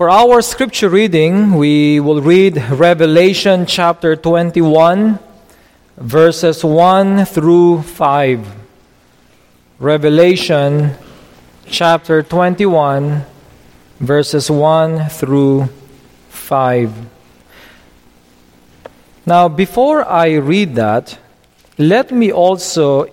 For our scripture reading, we will read Revelation chapter 21, verses 1 through 5. Revelation chapter 21, verses 1 through 5. Now, before I read that, let me also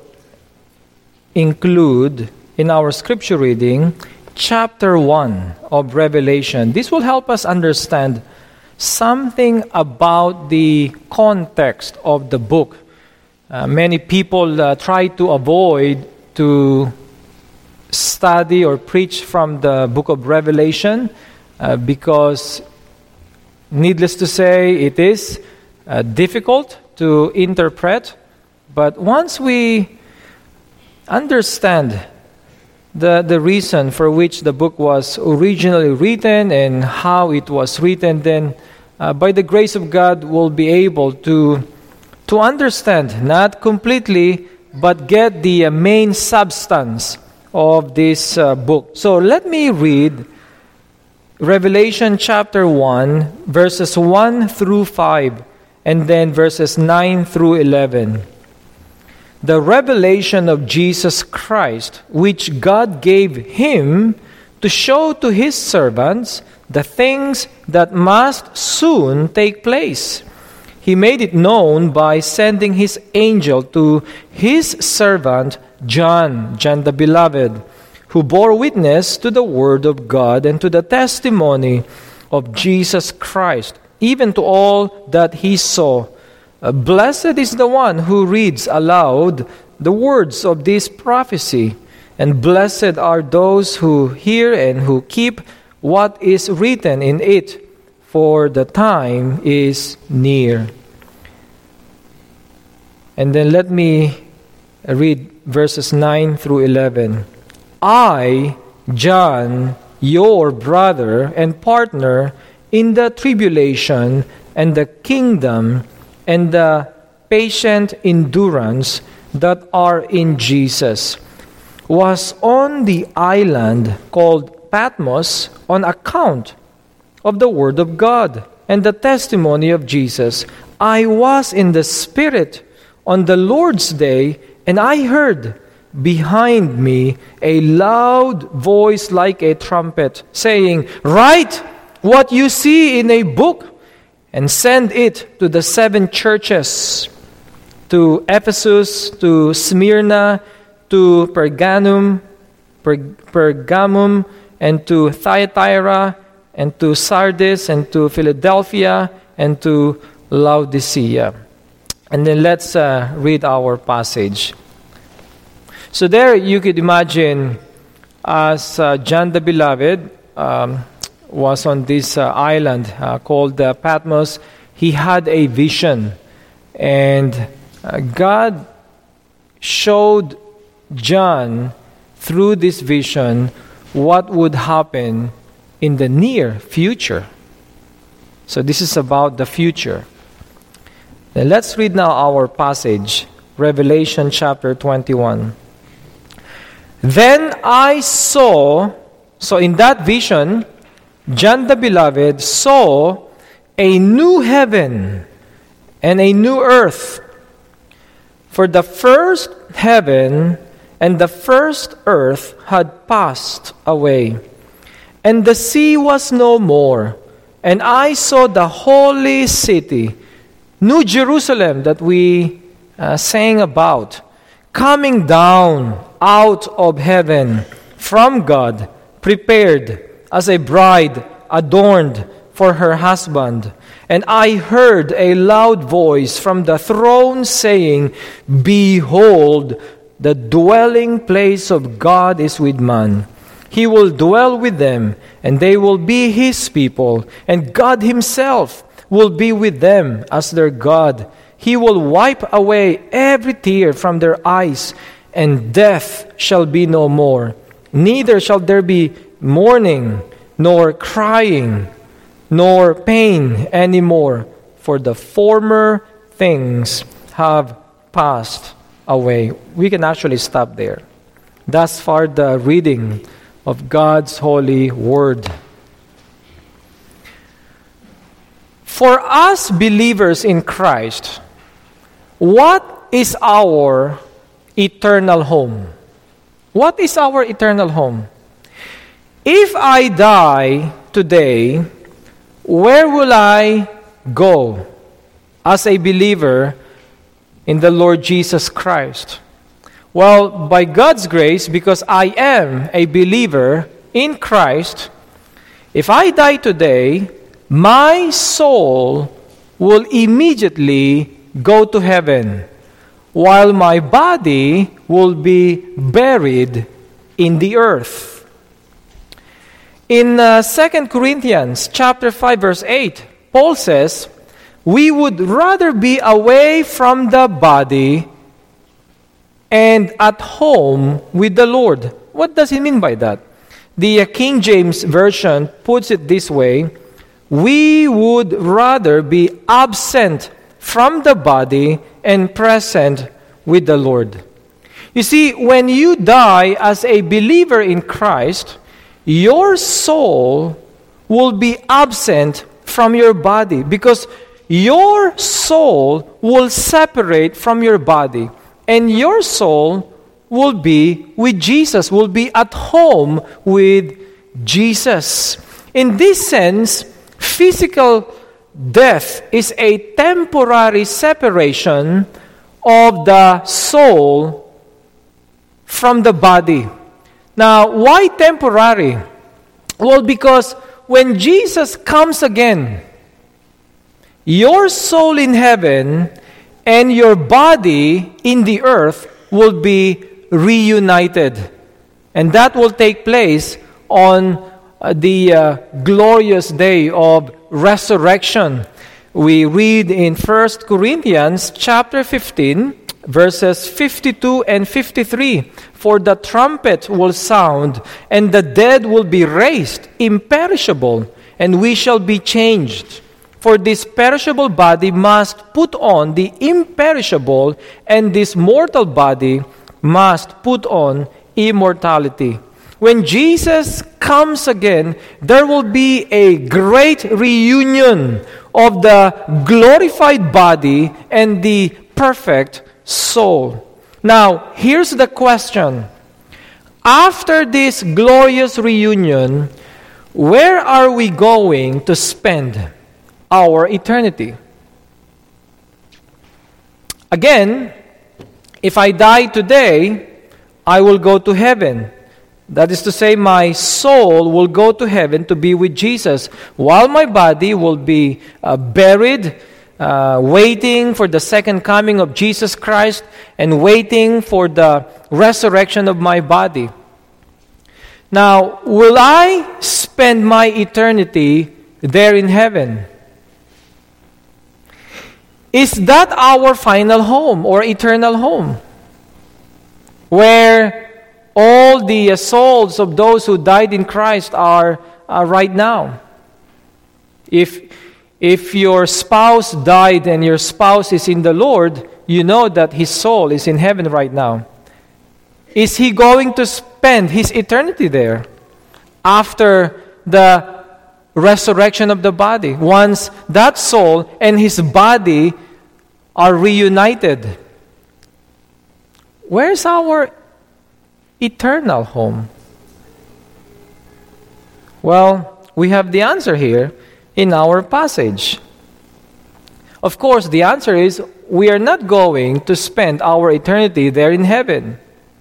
include in our scripture reading chapter 1 of Revelation. This will help us understand something about the context of the book. Many people try to avoid to study or preach from the book of Revelation because, needless to say, it is difficult to interpret. But once we understand the reason for which the book was originally written and how it was written, then by the grace of God we'll be able to understand, not completely, but get the main substance of this book. So let me read Revelation chapter 1, verses 1 through 5, and then verses 9 through 11. The revelation of Jesus Christ, which God gave him to show to his servants the things that must soon take place. He made it known by sending his angel to his servant John the Beloved, who bore witness to the word of God and to the testimony of Jesus Christ, even to all that he saw. Blessed is the one who reads aloud the words of this prophecy, and blessed are those who hear and who keep what is written in it, for the time is near. And then let me read verses 9 through 11. I, John, your brother and partner in the tribulation and the kingdom and the patient endurance that are in Jesus, was on the island called Patmos on account of the word of God and the testimony of Jesus. I was in the Spirit on the Lord's day, and I heard behind me a loud voice like a trumpet, saying, "Write what you see in a book, and send it to the 7 churches, to Ephesus, to Smyrna, to Pergamum, and to Thyatira, and to Sardis, and to Philadelphia, and to Laodicea." And then let's read our passage. So there you could imagine as John the Beloved was on this island called Patmos, he had a vision. And God showed John through this vision what would happen in the near future. So this is about the future. Now let's read now our passage, Revelation chapter 21. Then I saw, so in that vision, John the Beloved saw a new heaven and a new earth. For the first heaven and the first earth had passed away, and the sea was no more. And I saw the holy city, New Jerusalem, that we sang about, coming down out of heaven from God, prepared as a bride adorned for her husband. And I heard a loud voice from the throne saying, "Behold, the dwelling place of God is with man. He will dwell with them, and they will be his people, and God himself will be with them as their God. He will wipe away every tear from their eyes, and death shall be no more. Neither shall there be mourning, nor crying, nor pain anymore, for the former things have passed away." We can actually stop there. Thus far, the reading of God's holy word. For us believers in Christ, what is our eternal home? What is our eternal home? If I die today, where will I go as a believer in the Lord Jesus Christ? Well, by God's grace, because I am a believer in Christ, if I die today, my soul will immediately go to heaven, while my body will be buried in the earth. In 2 Corinthians chapter 5, verse 8, Paul says, we would rather be away from the body and at home with the Lord. What does he mean by that? The King James Version puts it this way: we would rather be absent from the body and present with the Lord. You see, when you die as a believer in Christ, your soul will be absent from your body because your soul will separate from your body, and your soul will be with Jesus, will be at home with Jesus. In this sense, physical death is a temporary separation of the soul from the body. Now, why temporary? Well, because when Jesus comes again, your soul in heaven and your body in the earth will be reunited. And that will take place on the glorious day of resurrection. We read in 1 Corinthians chapter 15, verses 52 and 53, for the trumpet will sound, and the dead will be raised, imperishable, and we shall be changed. For this perishable body must put on the imperishable, and this mortal body must put on immortality. When Jesus comes again, there will be a great reunion of the glorified body and the perfect soul. Now, here's the question. After this glorious reunion, where are we going to spend our eternity? Again, if I die today, I will go to heaven. That is to say, my soul will go to heaven to be with Jesus, while my body will be buried, waiting for the second coming of Jesus Christ and waiting for the resurrection of my body. Now, will I spend my eternity there in heaven? Is that our final home or eternal home? Where all the souls of those who died in Christ are right now. If your spouse died and your spouse is in the Lord, you know that his soul is in heaven right now. Is he going to spend his eternity there after the resurrection of the body, once that soul and his body are reunited? Where's our eternal home? Well, we have the answer here in our passage. Of course, the answer is we are not going to spend our eternity there in heaven.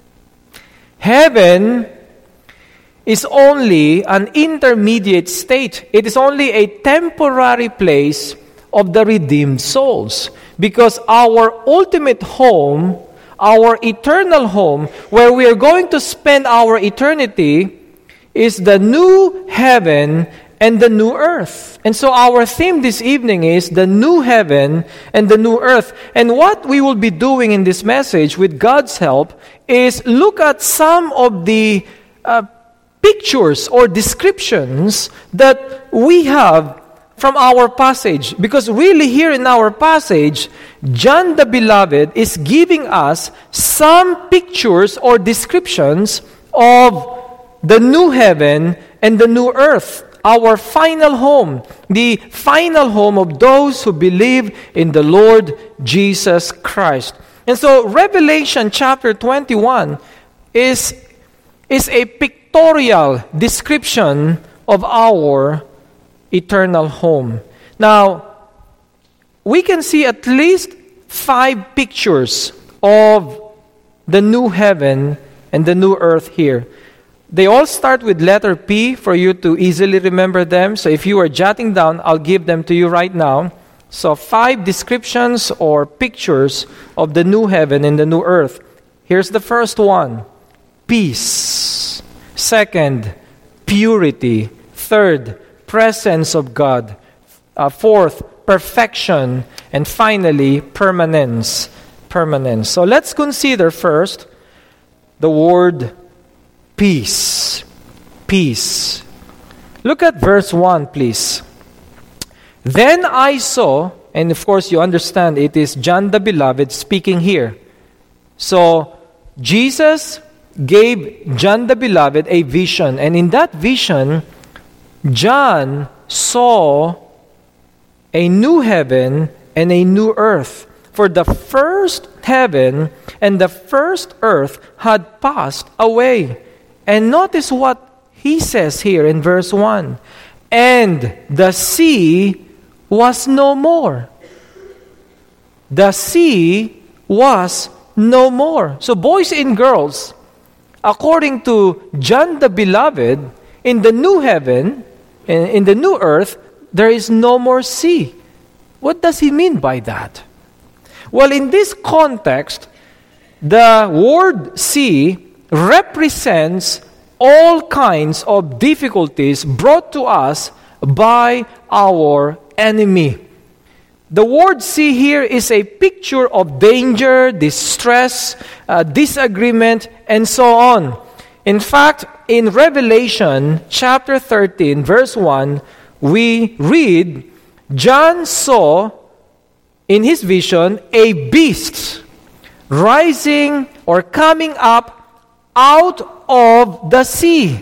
Heaven is only an intermediate state. It is only a temporary place of the redeemed souls, because our ultimate home, our eternal home, where we are going to spend our eternity, is the new heaven and the new earth. And so our theme this evening is the new heaven and the new earth. And what we will be doing in this message, with God's help, is look at some of the pictures or descriptions that we have from our passage. Because really here in our passage, John the Beloved is giving us some pictures or descriptions of the new heaven and the new earth. our final home, the final home of those who believe in the Lord Jesus Christ. And so Revelation chapter 21 is a pictorial description of our eternal home. Now, we can see at least 5 pictures of the new heaven and the new earth here. They all start with letter P for you to easily remember them. So if you are jotting down, I'll give them to you right now. So 5 descriptions or pictures of the new heaven and the new earth. Here's the first one: peace. Second, purity. Third, presence of God. Fourth, perfection. And finally, permanence. So let's consider first the word peace. Peace. Look at verse 1, please. Then I saw, and of course you understand it is John the Beloved speaking here. So Jesus gave John the Beloved a vision, and in that vision, John saw a new heaven and a new earth. For the first heaven and the first earth had passed away. And notice what he says here in verse 1. And the sea was no more. The sea was no more. So boys and girls, according to John the Beloved, in the new heaven, in the new earth, there is no more sea. What does he mean by that? Well, in this context, the word sea represents all kinds of difficulties brought to us by our enemy. The word sea here is a picture of danger, distress, disagreement, and so on. In fact, in Revelation chapter 13, verse 1, we read, John saw in his vision a beast rising or coming up out of the sea.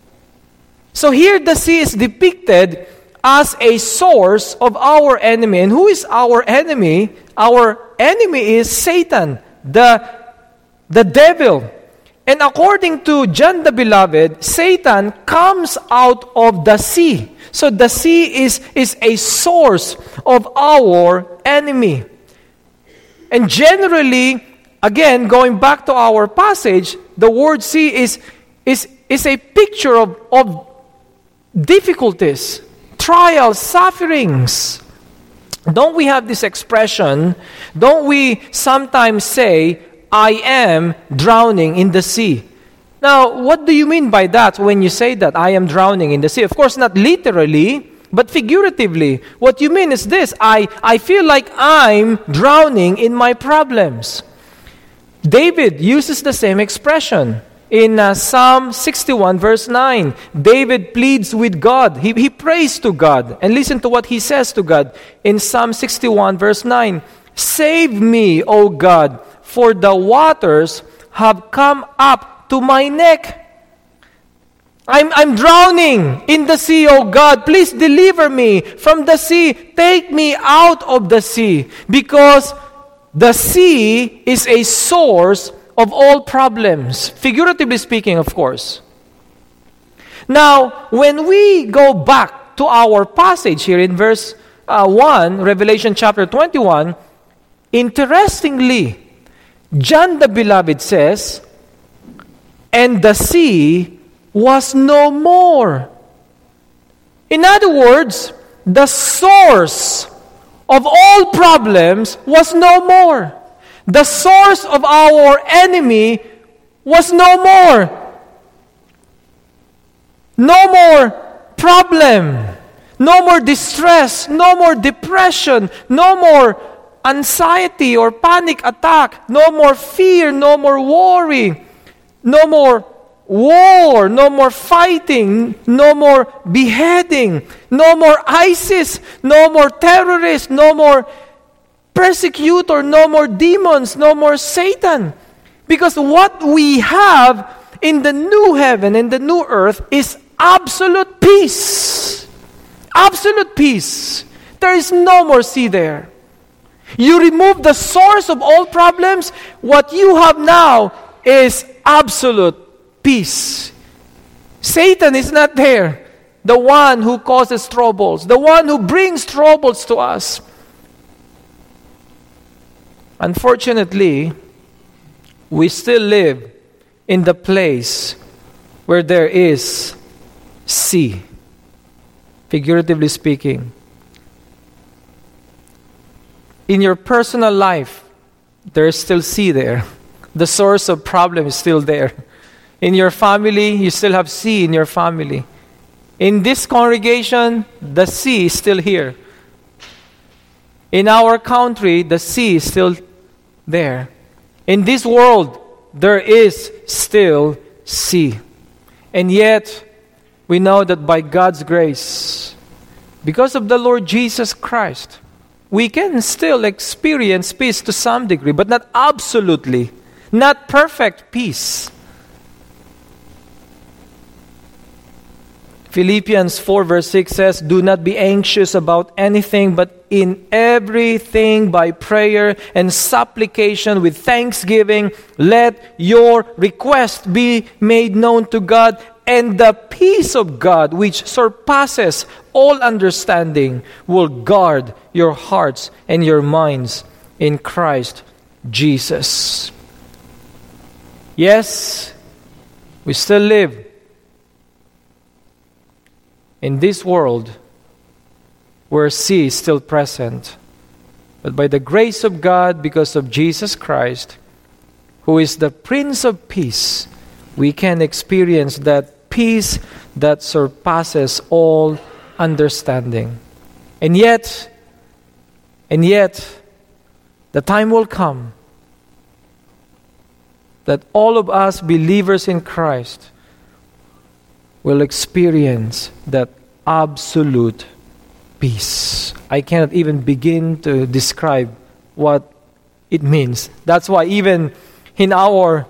So here the sea is depicted as a source of our enemy. And who is our enemy? Our enemy is Satan, the devil. And according to John the Beloved, Satan comes out of the sea. So the sea is a source of our enemy. And generally, again, going back to our passage, the word sea is a picture of difficulties, trials, sufferings. Don't we have this expression? Don't we sometimes say, I am drowning in the sea? Now, what do you mean by that when you say that, I am drowning in the sea? Of course, not literally, but figuratively. What you mean is this: I feel like I'm drowning in my problems. David uses the same expression. In Psalm 61 verse 9, David pleads with God. He prays to God. And listen to what he says to God in Psalm 61 verse 9. Save me, O God, for the waters have come up to my neck. I'm drowning in the sea, O God. Please deliver me from the sea. Take me out of the sea. Because the sea is a source of all problems. Figuratively speaking, of course. Now, when we go back to our passage here in verse 1, Revelation chapter 21, interestingly, John the Beloved says, and the sea was no more. In other words, the source of all problems was no more. The source of our enemy was no more. No more problem. No more distress. No more depression. No more anxiety or panic attack. No more fear. No more worry. No more war. No more fighting. No more beheading. No more ISIS. No more terrorists. No more persecutor, no more demons, no more Satan. Because what we have in the new heaven and the new earth is absolute peace. Absolute peace. There is no more sea there. You remove the source of all problems, what you have now is absolute peace. Satan is not there. The one who causes troubles, the one who brings troubles to us. Unfortunately, we still live in the place where there is sea, figuratively speaking. In your personal life, there is still sea there. The source of problem is still there. In your family, you still have sea in your family. In this congregation, the sea is still here. In our country, the sea is still there. In this world, there is still sea. And yet, we know that by God's grace, because of the Lord Jesus Christ, we can still experience peace to some degree, but not absolutely, not perfect peace. Philippians 4 verse 6 says, "Do not be anxious about anything, but in everything by prayer and supplication with thanksgiving, let your request be made known to God, and the peace of God, which surpasses all understanding, will guard your hearts and your minds in Christ Jesus." Yes, we still live in this world where sea is still present. But by the grace of God, because of Jesus Christ, who is the Prince of Peace, we can experience that peace that surpasses all understanding. And yet, the time will come that all of us believers in Christ will experience that absolute peace. I cannot even begin to describe what it means. That's why even in our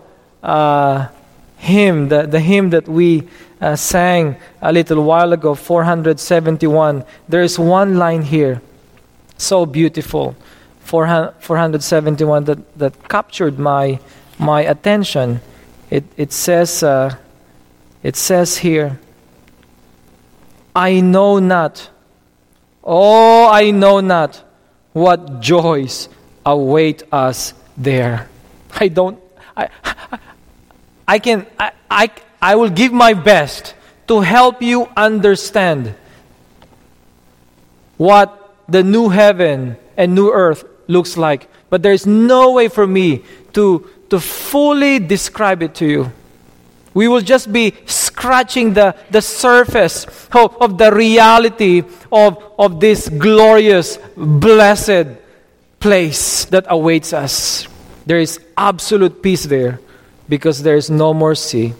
hymn, the hymn that we sang a little while ago, 471, there is one line here, so beautiful, 471, that captured my attention. It says here, I know not what joys await us there. I will give my best to help you understand what the new heaven and new earth looks like. But there is no way for me to fully describe it to you. We will just be scratching the surface of the reality of this glorious, blessed place that awaits us. There is absolute peace there because there is no more sea.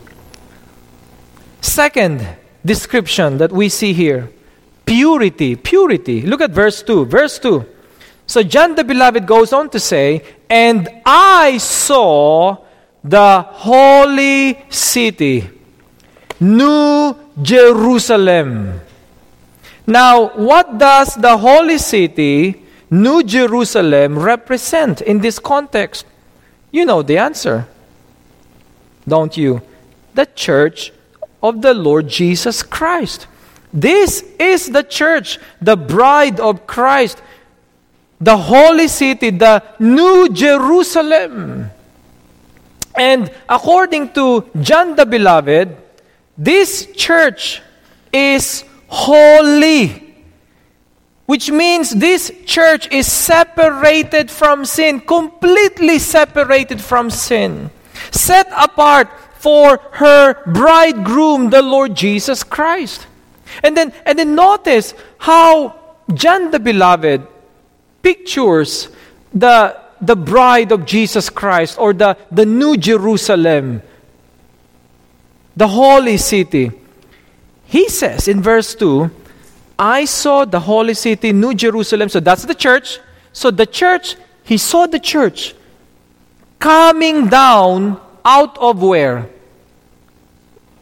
Second description that we see here, purity. Look at verse 2. Verse 2. So John the Beloved goes on to say, "And I saw the holy city, New Jerusalem." Now, what does the holy city, New Jerusalem, represent in this context? You know the answer, don't you? The church of the Lord Jesus Christ. This is the church, the bride of Christ, the holy city, the New Jerusalem. And according to John the Beloved, this church is holy, which means this church is separated from sin, completely separated from sin, set apart for her bridegroom, the Lord Jesus Christ. And then notice how John the Beloved pictures the bride of Jesus Christ, or the New Jerusalem, the holy city. He says in verse 2, I saw the holy city, New Jerusalem. So that's the church. So the church, he saw the church coming down out of where?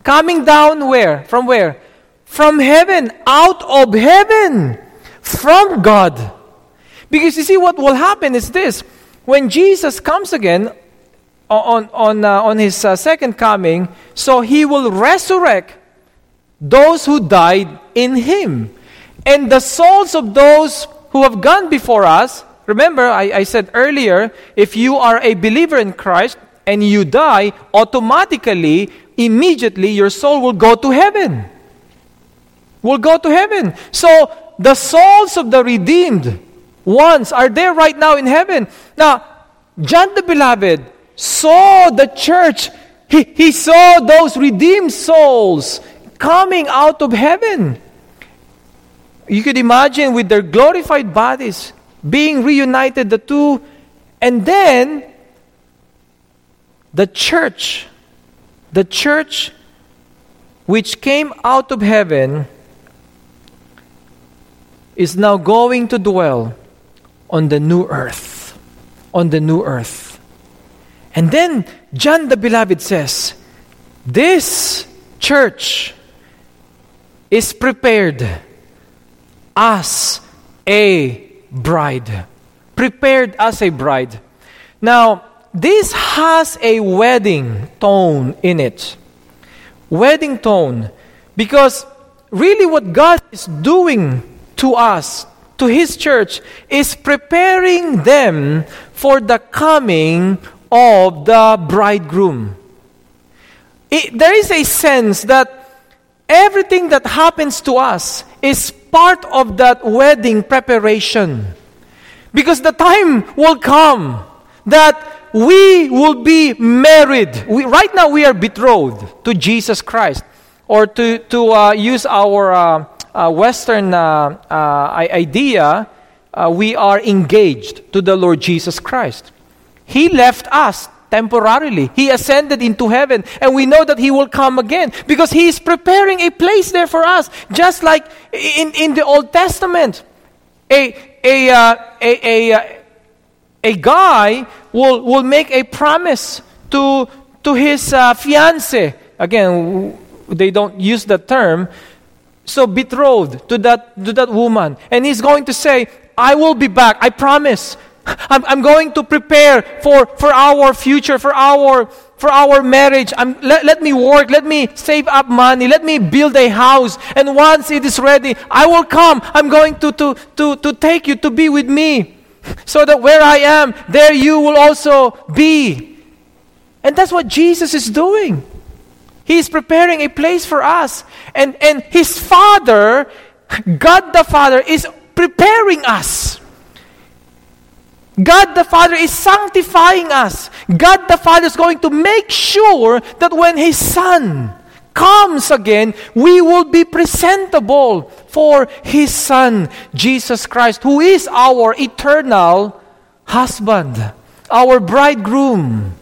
Coming down where? From where? From heaven, out of heaven, from God. Because you see, what will happen is this. When Jesus comes again on his second coming, so he will resurrect those who died in him. And the souls of those who have gone before us, remember, I said earlier, if you are a believer in Christ and you die, automatically, immediately, your soul will go to heaven. Will go to heaven. So, the souls of the redeemed ones are there right now in heaven. Now, John the Beloved saw the church. He saw those redeemed souls coming out of heaven. You could imagine with their glorified bodies being reunited, the two, and then the church which came out of heaven is now going to dwell on the new earth. On the new earth. And then John the Beloved says, this church is prepared as a bride. Prepared as a bride. Now, this has a wedding tone in it. Wedding tone. Because really what God is doing to us, to His church, is preparing them for the coming of the bridegroom. There is a sense that everything that happens to us is part of that wedding preparation. Because the time will come that we will be married. Right now we are betrothed to Jesus Christ. Or to use our Western idea, we are engaged to the Lord Jesus Christ. He left us temporarily. He ascended into heaven, and we know that He will come again because He is preparing a place there for us. Just like in the Old Testament, a guy will make a promise to his fiancé. Again, they don't use the term. So betrothed to that woman, and he's going to say, "I will be back. I promise. I'm going to prepare for our future, for our marriage. Let me work. Let me save up money. Let me build a house. And once it is ready, I will come. I'm going to take you to be with me, so that where I am, there you will also be." And that's what Jesus is doing. He is preparing a place for us. And His Father, God the Father, is preparing us. God the Father is sanctifying us. God the Father is going to make sure that when His Son comes again, we will be presentable for His Son, Jesus Christ, who is our eternal husband, our bridegroom.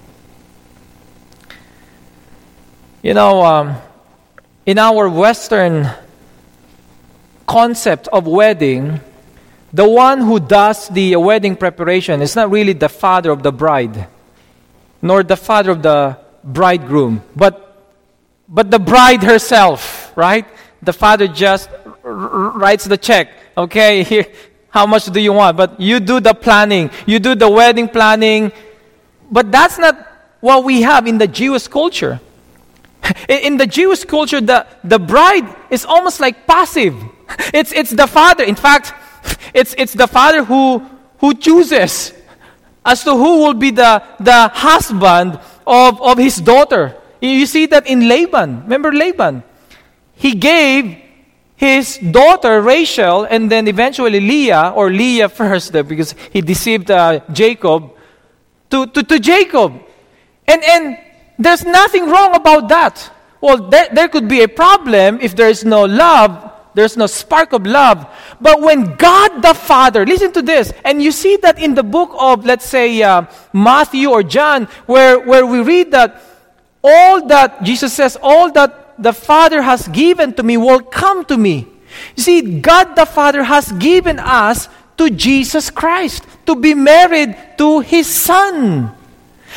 You know, in our Western concept of wedding, the one who does the wedding preparation is not really the father of the bride, nor the father of the bridegroom, but the bride herself, right? The father just writes the check. Okay, here, how much do you want? But you do the planning. You do the wedding planning. But that's not what we have in the Jewish culture. In the Jewish culture, the bride is almost like passive. It's the father. In fact, it's the father who chooses as to who will be the husband of his daughter. You see that in Laban. Remember Laban? He gave his daughter Rachel, and then eventually Leah first, because he deceived Jacob, to Jacob. And there's nothing wrong about that. Well, there could be a problem if there is no love, there's no spark of love. But when God the Father, listen to this, and you see that in the book of, let's say, Matthew or John, where we read that all that, Jesus says, all that the Father has given to me will come to me. You see, God the Father has given us to Jesus Christ to be married to His Son.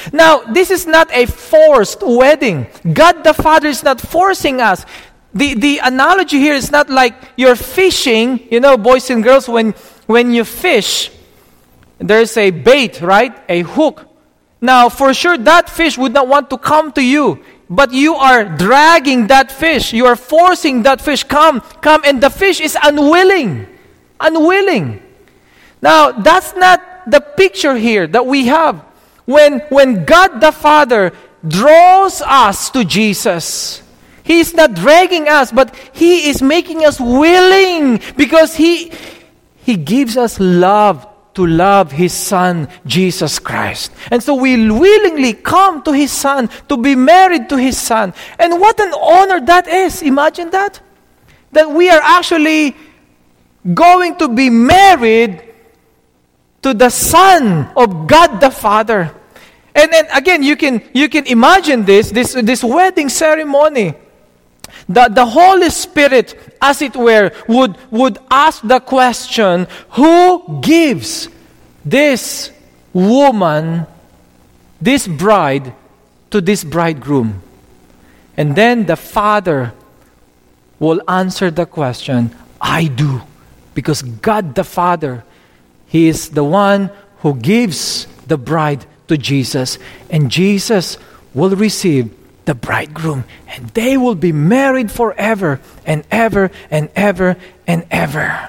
Now, this is not a forced wedding. God the Father is not forcing us. The analogy here is not like you're fishing. You know, boys and girls, when you fish, there's a bait, right? A hook. Now, for sure, that fish would not want to come to you. But you are dragging that fish. You are forcing that fish, come. And the fish is unwilling. Unwilling. Now, that's not the picture here that we have. When God the Father draws us to Jesus, He is not dragging us, but He is making us willing because He gives us love to love His Son, Jesus Christ. And so we willingly come to His Son, to be married to His Son. And what an honor that is. Imagine that. That we are actually going to be married to the Son of God the Father. And then again, you can imagine this wedding ceremony. The Holy Spirit, as it were, would ask the question, who gives this woman, this bride, to this bridegroom? And then the Father will answer the question, I do. Because God the Father, He is the one who gives the bride to Jesus. And Jesus will receive the bridegroom, and they will be married forever and ever and ever and ever.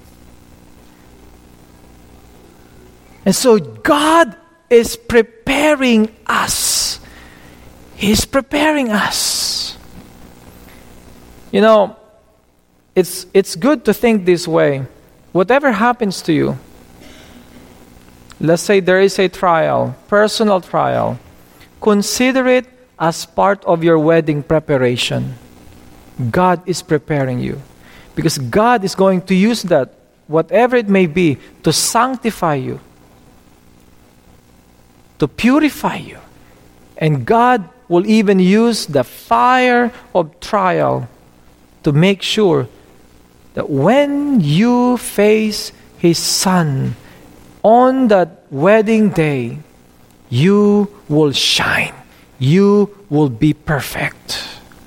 And so God is preparing us. He's preparing us. You know, it's good to think this way. Whatever happens to you, let's say there is a trial, personal trial, consider it as part of your wedding preparation. God is preparing you. Because God is going to use that, whatever it may be, to sanctify you, to purify you. And God will even use the fire of trial to make sure that when you face His Son on that wedding day, you will shine. You will be perfect.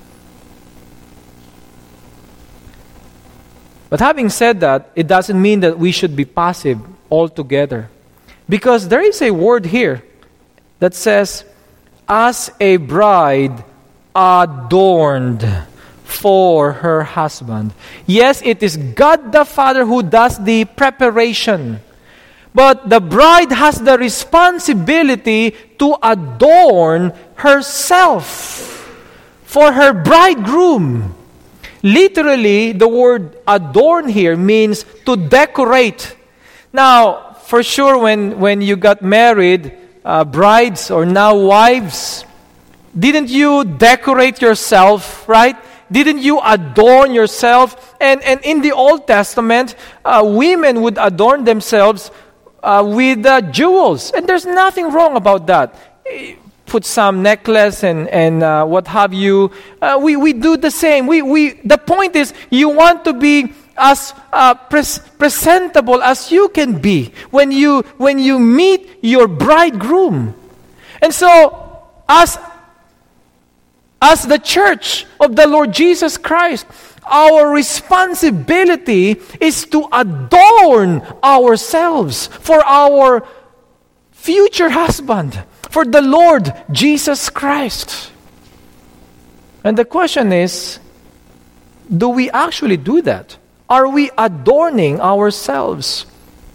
But having said that, it doesn't mean that we should be passive altogether. Because there is a word here that says, as a bride adorned for her husband. Yes, it is God the Father who does the preparation. But the bride has the responsibility to adorn herself for her bridegroom. Literally, the word adorn here means to decorate. Now, for sure, when you got married, brides or now wives, didn't you decorate yourself, right? Didn't you adorn yourself? And in the Old Testament, women would adorn themselves with jewels. And there's nothing wrong about that. Put some necklace and what have you. We do the same. The point is, you want to be as presentable as you can be when you meet your bridegroom. And so, as the church of the Lord Jesus Christ, our responsibility is to adorn ourselves for our future husband, for the Lord Jesus Christ. And the question is, do we actually do that? Are we adorning ourselves?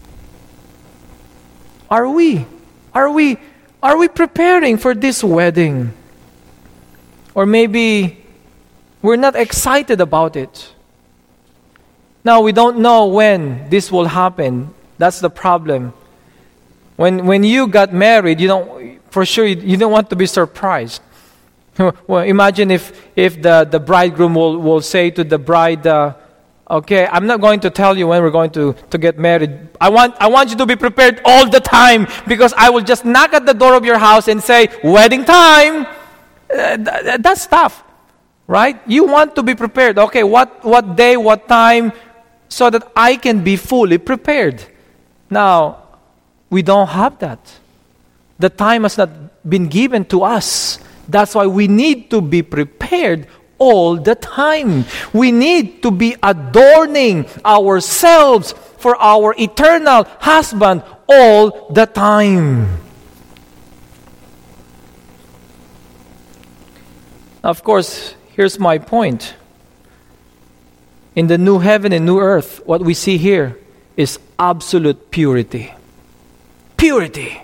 Are we preparing for this wedding? Or maybe we're not excited about it. Now, we don't know when this will happen. That's the problem. When you got married, you don't want to be surprised. Well, imagine if the bridegroom will say to the bride, okay, I'm not going to tell you when we're going to get married. I want you to be prepared all the time, because I will just knock at the door of your house and say, wedding time. That's tough, right? You want to be prepared. Okay, what day, what time, so that I can be fully prepared. Now, we don't have that. The time has not been given to us. That's why we need to be prepared all the time. We need to be adorning ourselves for our eternal husband all the time. Of course, here's my point. In the new heaven and new earth, what we see here is absolute purity. Purity.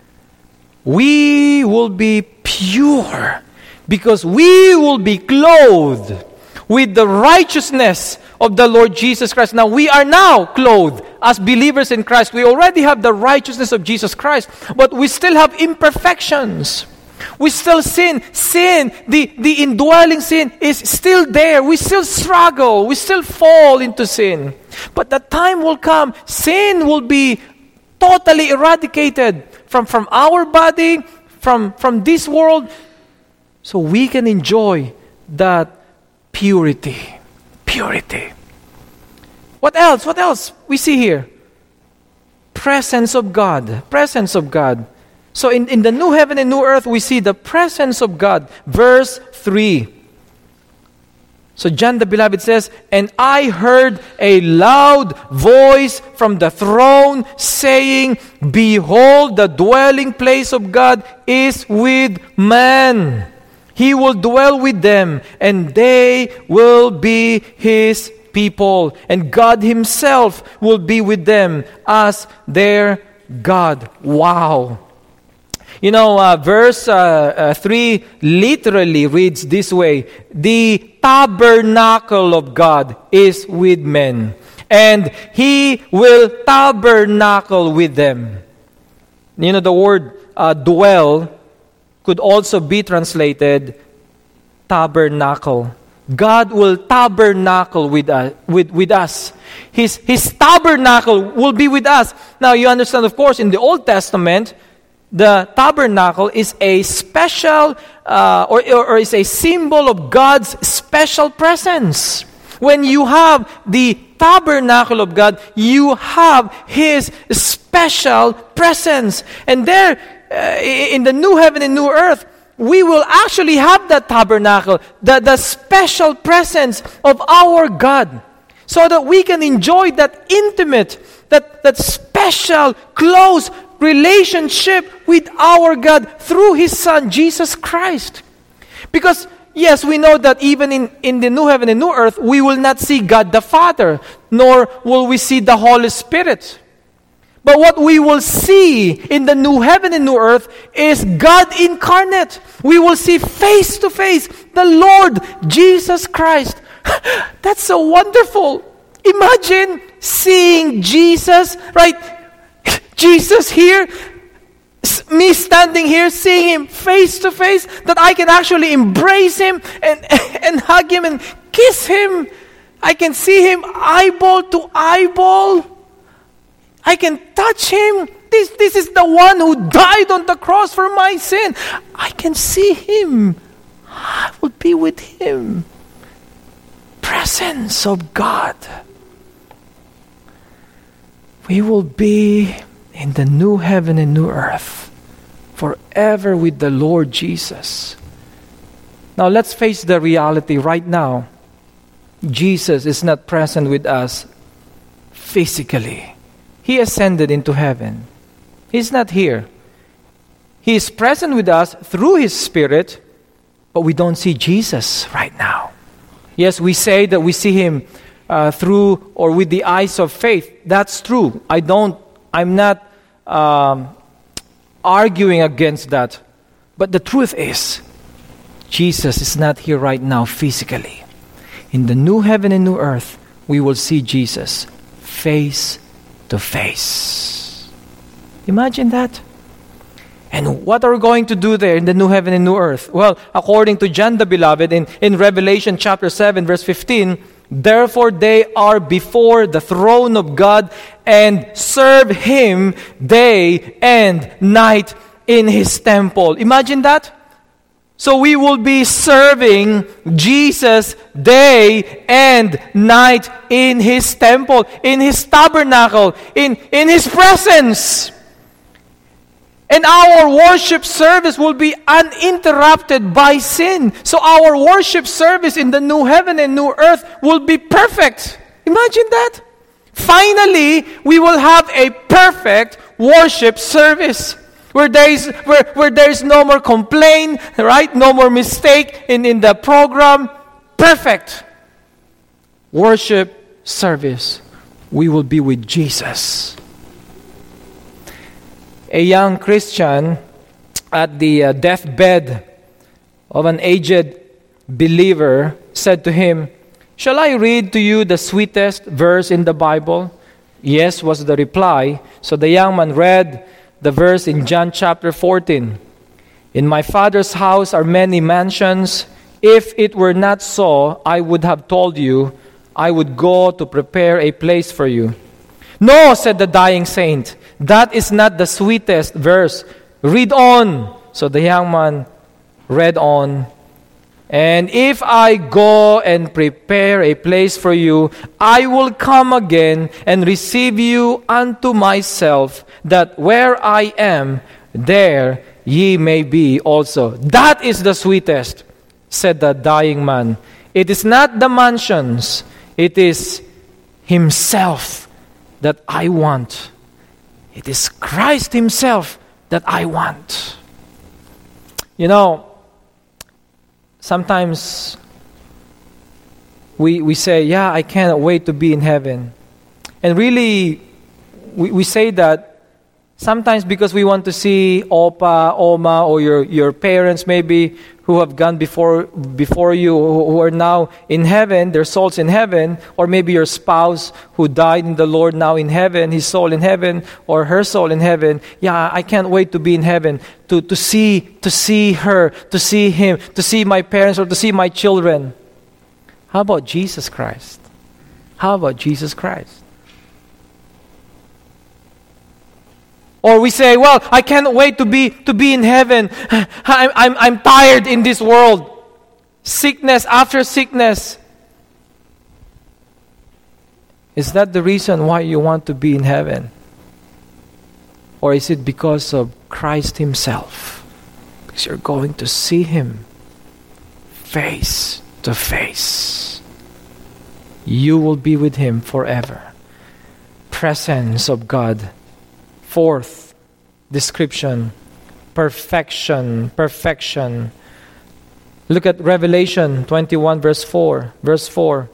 We will be pure because we will be clothed with the righteousness of the Lord Jesus Christ. Now, we are now clothed as believers in Christ. We already have the righteousness of Jesus Christ, but we still have imperfections. We still sin. Sin, the indwelling sin is still there. We still struggle. We still fall into sin. But the time will come, sin will be totally eradicated from our body, from this world, so we can enjoy that purity. Purity. What else? What else we see here? Presence of God. Presence of God. So in the new heaven and new earth, we see the presence of God. Verse 3. So John the Beloved says, "And I heard a loud voice from the throne saying, Behold, the dwelling place of God is with man. He will dwell with them, and they will be His people. And God Himself will be with them as their God." Wow. You know, verse 3 literally reads this way: "The tabernacle of God is with men, and He will tabernacle with them." You know, the word dwell could also be translated tabernacle. God will tabernacle with us. His tabernacle will be with us. Now, you understand, of course, in the Old Testament, the tabernacle is a special or is a symbol of God's special presence. When you have the tabernacle of God, you have His special presence. And there, in the new heaven and new earth, we will actually have that tabernacle, the special presence of our God, so that we can enjoy that intimate, that special, close relationship with our God through His Son, Jesus Christ. Because, yes, we know that even in the new heaven and new earth, we will not see God the Father, nor will we see the Holy Spirit. But what we will see in the new heaven and new earth is God incarnate. We will see face to face the Lord Jesus Christ. That's so wonderful. Imagine seeing Jesus, right? Jesus here, me standing here, seeing Him face to face, that I can actually embrace Him and hug Him and kiss Him. I can see Him eyeball to eyeball. I can touch Him. This is the one who died on the cross for my sin. I can see Him. I will be with Him. Presence of God. We will be in the new heaven and new earth forever with the Lord Jesus. Now let's face the reality right now. Jesus is not present with us physically. He ascended into heaven. He's not here. He is present with us through His Spirit, but we don't see Jesus right now. Yes, we say that we see Him through or with the eyes of faith. That's true. I'm not arguing against that. But the truth is, Jesus is not here right now physically. In the new heaven and new earth, we will see Jesus face to face. Imagine that. And what are we going to do there in the new heaven and new earth? Well, according to John the Beloved, in Revelation chapter 7, verse 15, "Therefore they are before the throne of God and serve Him day and night in His temple." Imagine that. So we will be serving Jesus day and night in His temple, in His tabernacle, in His presence. And our worship service will be uninterrupted by sin. So our worship service in the new heaven and new earth will be perfect. Imagine that. Finally, we will have a perfect worship service where there is no more complaint, right? No more mistake in the program. Perfect worship service. We will be with Jesus. A young Christian at the deathbed of an aged believer said to him, "Shall I read to you the sweetest verse in the Bible?" "Yes," was the reply. So the young man read the verse in John chapter 14. "In my Father's house are many mansions. If it were not so, I would have told you, I would go to prepare a place for you." "No," said the dying saint, "that is not the sweetest verse. Read on." So the young man read on. "And if I go and prepare a place for you, I will come again and receive you unto myself, that where I am, there ye may be also." That is the sweetest, said the dying man. It is not the mansions, it is Himself that I want. It is Christ Himself that I want. You know, sometimes we say, "Yeah, I cannot wait to be in heaven." And really, we say that sometimes because we want to see Opa, Oma, or your parents maybe who have gone before you, who are now in heaven, their souls in heaven, or maybe your spouse who died in the Lord now in heaven, his soul in heaven, or her soul in heaven. "Yeah, I can't wait to be in heaven, to see her, to see him, to see my parents, or to see my children." How about Jesus Christ? How about Jesus Christ? Or we say, "Well, I can't wait to be in heaven. I'm tired in this world. Sickness after sickness." Is that the reason why you want to be in heaven? Or is it because of Christ Himself? Because you're going to see Him face to face. You will be with Him forever. Presence of God. Fourth description, perfection. Perfection. Look at Revelation 21 verse 4. Verse 4.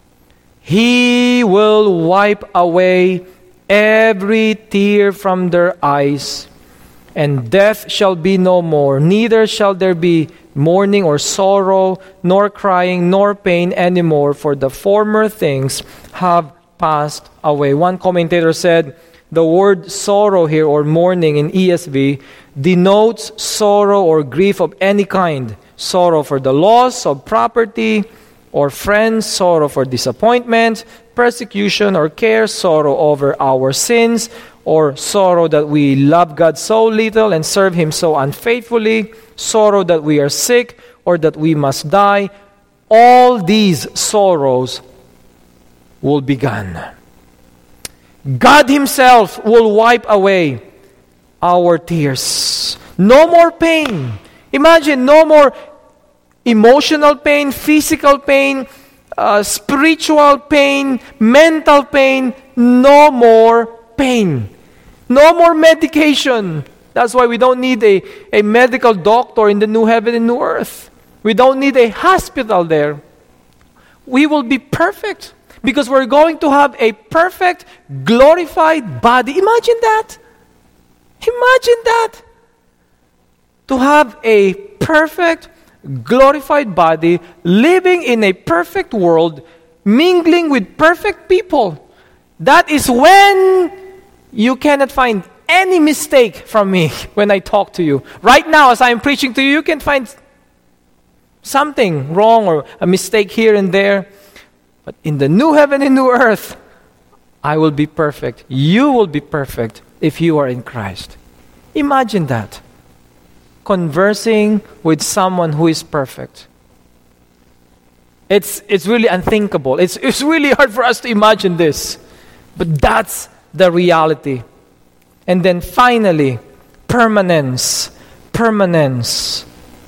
"He will wipe away every tear from their eyes, and death shall be no more. Neither shall there be mourning or sorrow, nor crying, nor pain anymore, for the former things have passed away." One commentator said, the word sorrow here, or mourning in ESV, denotes sorrow or grief of any kind. Sorrow for the loss of property or friends, sorrow for disappointment, persecution or care, sorrow over our sins, or sorrow that we love God so little and serve Him so unfaithfully, sorrow that we are sick or that we must die. All these sorrows will be gone. God Himself will wipe away our tears. No more pain. Imagine, no more emotional pain, physical pain, spiritual pain, mental pain. No more pain. No more medication. That's why we don't need a medical doctor in the new heaven and new earth. We don't need a hospital there. We will be perfect because we're going to have a perfect, glorified body. Imagine that. Imagine that. To have a perfect, glorified body, living in a perfect world, mingling with perfect people. That is when you cannot find any mistake from me when I talk to you. Right now, as I'm preaching to you, you can find something wrong or a mistake here and there. But in the new heaven and new earth, I will be perfect. You will be perfect if you are in Christ. Imagine that. Conversing with someone who is perfect. It's really unthinkable. It's really hard for us to imagine this. But that's the reality. And then finally, permanence. Permanence.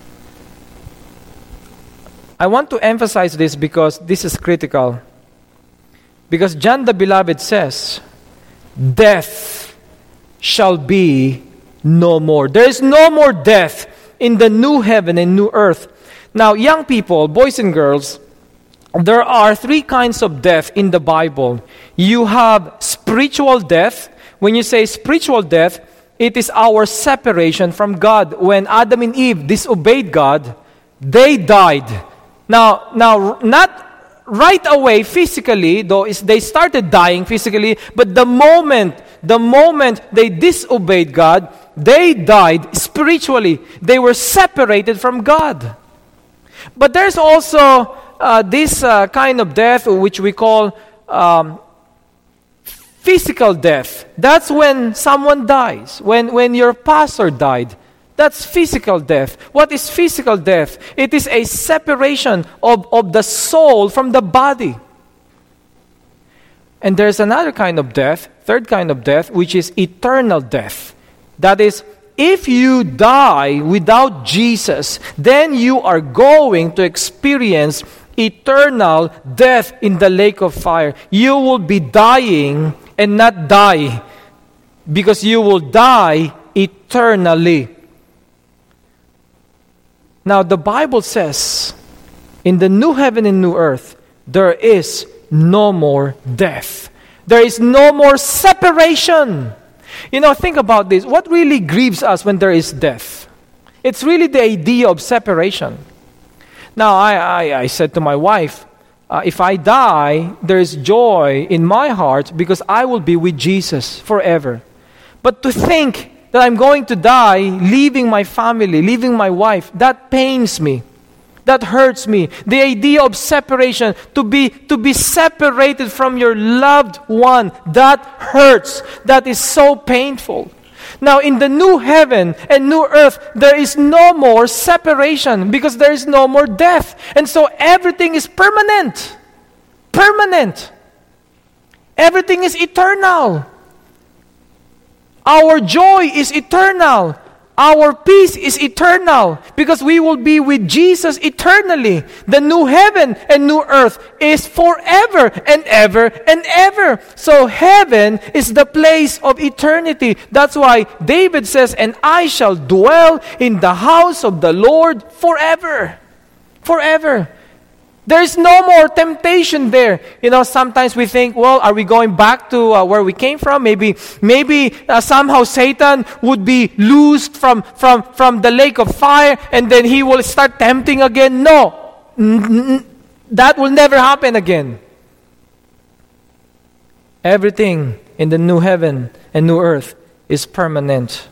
I want to emphasize this because this is critical. Because John the Beloved says, death shall be no more. There is no more death in the new heaven and new earth. Now, young people, boys and girls, there are three kinds of death in the Bible. You have spiritual death. When you say spiritual death, it is our separation from God. When Adam and Eve disobeyed God, they died. Now, not right away physically, though they started dying physically, but the moment they disobeyed God, they died spiritually. They were separated from God. But there's also this kind of death which we call physical death. That's when someone dies. When your pastor died, that's physical death. What is physical death? It is a separation of the soul from the body. And there's another kind of death, third kind of death, which is eternal death. That is, if you die without Jesus, then you are going to experience eternal death in the lake of fire. You will be dying and not die, because you will die eternally. Now, the Bible says, in the new heaven and new earth, there is no more death. There is no more separation. Think about this. What really grieves us when there is death? It's really the idea of separation. Now, I said to my wife, if I die, there is joy in my heart because I will be with Jesus forever. But to think that I'm going to die, leaving my family, leaving my wife, that pains me. That hurts me. The idea of separation, to be separated from your loved one, that hurts. That is so painful. Now, in the new heaven and new earth, there is no more separation because there is no more death. And so everything is permanent. Permanent. Everything is eternal. Our joy is eternal. Our peace is eternal because we will be with Jesus eternally. The new heaven and new earth is forever and ever and ever. So heaven is the place of eternity. That's why David says, "And I shall dwell in the house of the Lord forever." Forever. There is no more temptation there. Sometimes we think, well, are we going back to where we came from? Maybe somehow Satan would be loosed from the lake of fire and then he will start tempting again. No. That will never happen again. Everything in the new heaven and new earth is permanent.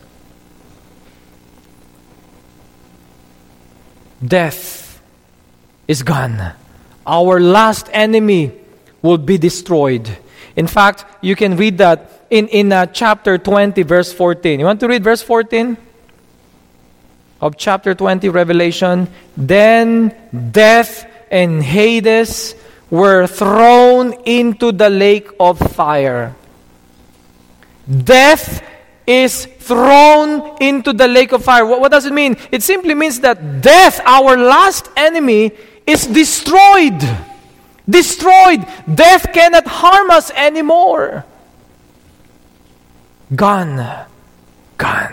Death is gone. Our last enemy will be destroyed. In fact, you can read that in chapter 20, verse 14. You want to read verse 14 of chapter 20, Revelation? Then death and Hades were thrown into the lake of fire. Death is thrown into the lake of fire. What does it mean? It simply means that death, our last enemy, is destroyed. Destroyed. Death cannot harm us anymore. Gone. Gone.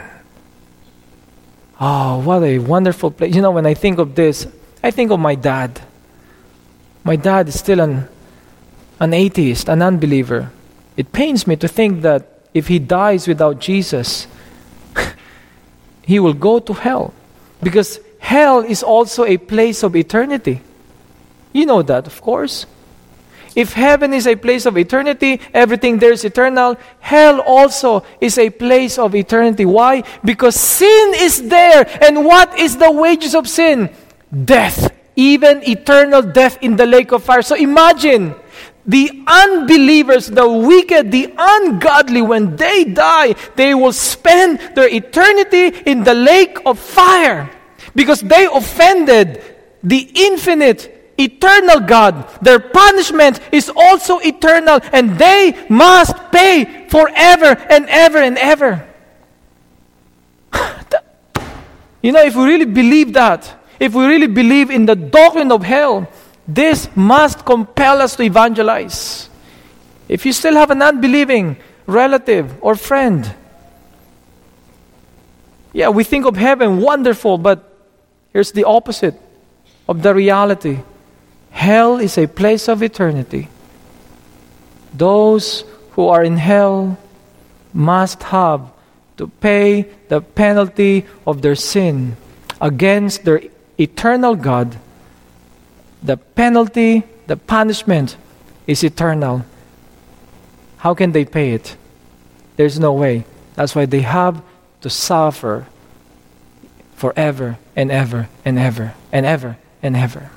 Oh, what a wonderful place. When I think of this, I think of my dad. My dad is still an atheist, an unbeliever. It pains me to think that if he dies without Jesus, he will go to hell. Because hell is also a place of eternity. You know that, of course. If heaven is a place of eternity, everything there is eternal, hell also is a place of eternity. Why? Because sin is there. And what is the wages of sin? Death. Even eternal death in the lake of fire. So imagine the unbelievers, the wicked, the ungodly, when they die, they will spend their eternity in the lake of fire. Because they offended the infinite, eternal God. Their punishment is also eternal, and they must pay forever and ever and ever. If we really believe that, if we really believe in the doctrine of hell, this must compel us to evangelize. If you still have an unbelieving relative or friend, we think of heaven, wonderful, but here's the opposite of the reality. Hell is a place of eternity. Those who are in hell must have to pay the penalty of their sin against their eternal God. The penalty, the punishment is eternal. How can they pay it? There's no way. That's why they have to suffer forever and ever and ever and ever and ever.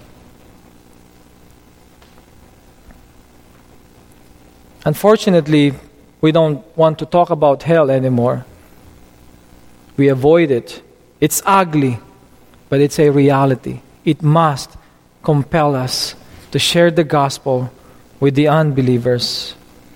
Unfortunately, we don't want to talk about hell anymore. We avoid it. It's ugly, but it's a reality. It must compel us to share the gospel with the unbelievers.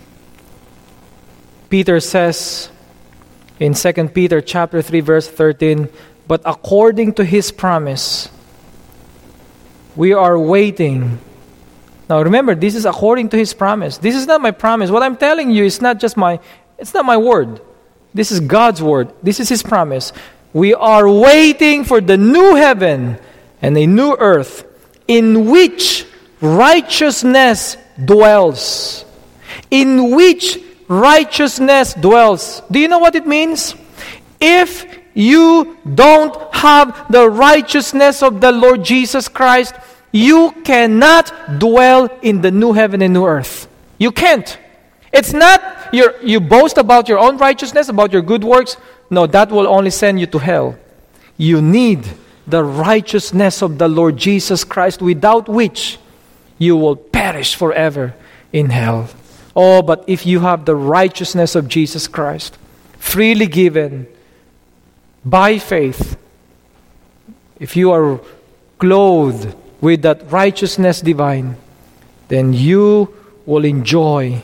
Peter says in 2 Peter chapter 3 verse 13, "But according to his promise, we are waiting." Now remember, this is according to his promise. This is not my promise. What I'm telling you is it's not my word. This is God's word. This is his promise. We are waiting for the new heaven and a new earth in which righteousness dwells. In which righteousness dwells. Do you know what it means? If you don't have the righteousness of the Lord Jesus Christ, you cannot dwell in the new heaven and new earth. You can't. It's not you boast about your own righteousness, about your good works. No, that will only send you to hell. You need the righteousness of the Lord Jesus Christ, without which you will perish forever in hell. Oh, but if you have the righteousness of Jesus Christ, freely given by faith, if you are clothed with that righteousness divine, then you will enjoy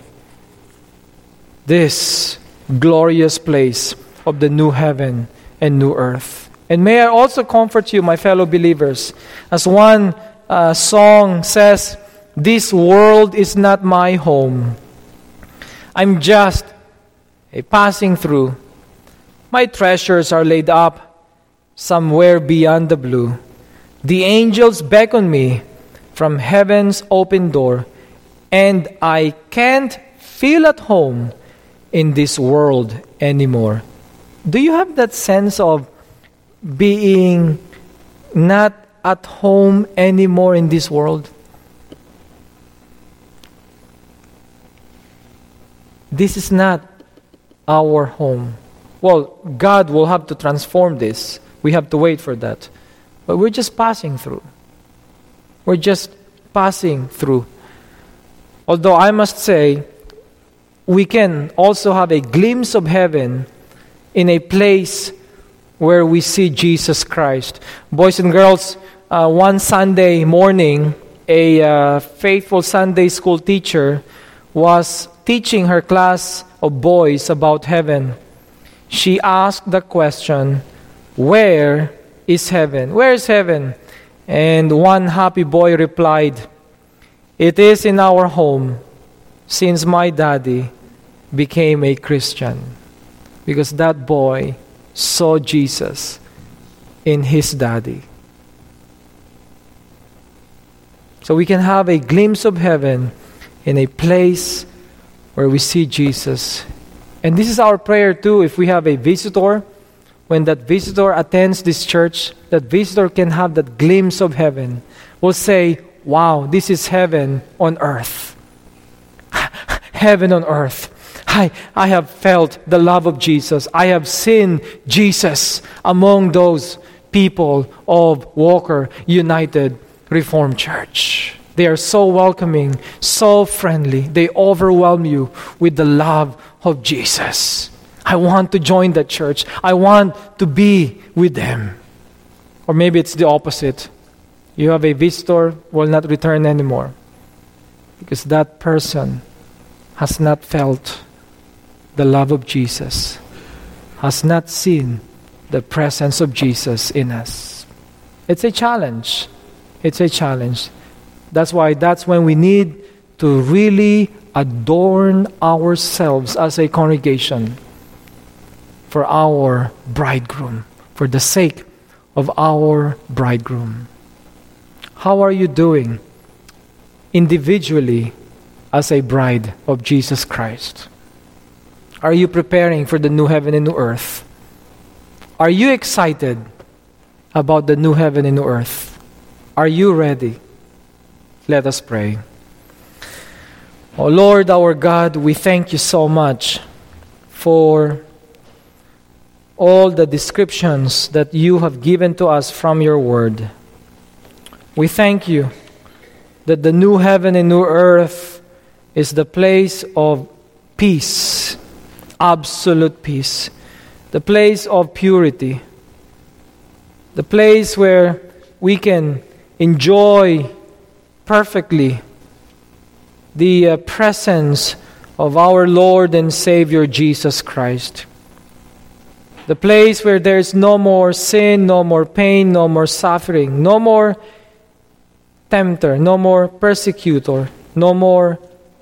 this glorious place of the new heaven and new earth. And may I also comfort you, my fellow believers, as one song says, "This world is not my home. I'm just a passing through. My treasures are laid up somewhere beyond the blue. The angels beckon me from heaven's open door, and I can't feel at home in this world anymore." Do you have that sense of being not at home anymore in this world? This is not our home. Well, God will have to transform this. We have to wait for that. But we're just passing through. We're just passing through. Although I must say, we can also have a glimpse of heaven in a place where we see Jesus Christ. Boys and girls, one Sunday morning, a faithful Sunday school teacher was teaching her class of boys about heaven. She asked the question, "Where is heaven? Where is heaven?" And one happy boy replied, "It is in our home, since my daddy became a Christian." Because that boy saw Jesus in his daddy. So we can have a glimpse of heaven in a place where we see Jesus. And this is our prayer too, if we have a visitor. When that visitor attends this church, that visitor can have that glimpse of heaven. Will say, "Wow, this is heaven on earth." Heaven on earth. I have felt the love of Jesus. I have seen Jesus among those people of Walker United Reformed Church. They are so welcoming, so friendly. They overwhelm you with the love of Jesus. I want to join that church. I want to be with them. Or maybe it's the opposite. You have a visitor, will not return anymore. Because that person has not felt the love of Jesus, has not seen the presence of Jesus in us. It's a challenge. It's a challenge. That's when we need to really adorn ourselves as a congregation for our bridegroom, for the sake of our bridegroom. How are you doing individually as a bride of Jesus Christ? Are you preparing for the new heaven and new earth? Are you excited about the new heaven and new earth? Are you ready? Let us pray. Oh Lord, our God, we thank you so much for all the descriptions that you have given to us from your word. We thank you that the new heaven and new earth is the place of peace, absolute peace, the place of purity, the place where we can enjoy perfectly the presence of our Lord and Savior Jesus Christ. The place where there is no more sin, no more pain, no more suffering, no more tempter, no more persecutor, no more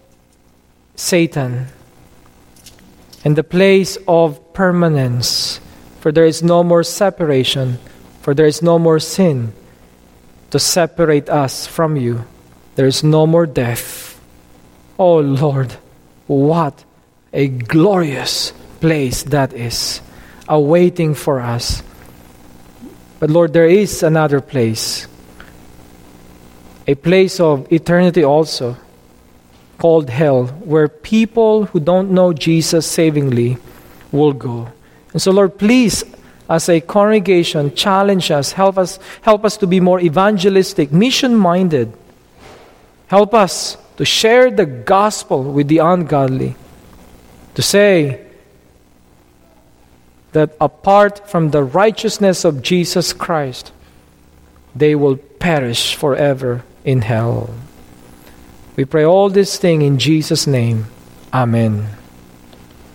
Satan. And the place of permanence, for there is no more separation, for there is no more sin to separate us from you. There is no more death. Oh Lord, what a glorious place that is, awaiting for us. But Lord, there is another place, a place of eternity also, called hell, where people who don't know Jesus savingly will go. And so Lord, please, as a congregation, challenge us, help us to be more evangelistic, mission-minded. Help us to share the gospel with the ungodly, to say that apart from the righteousness of Jesus Christ, they will perish forever in hell. We pray all this thing in Jesus' name. Amen.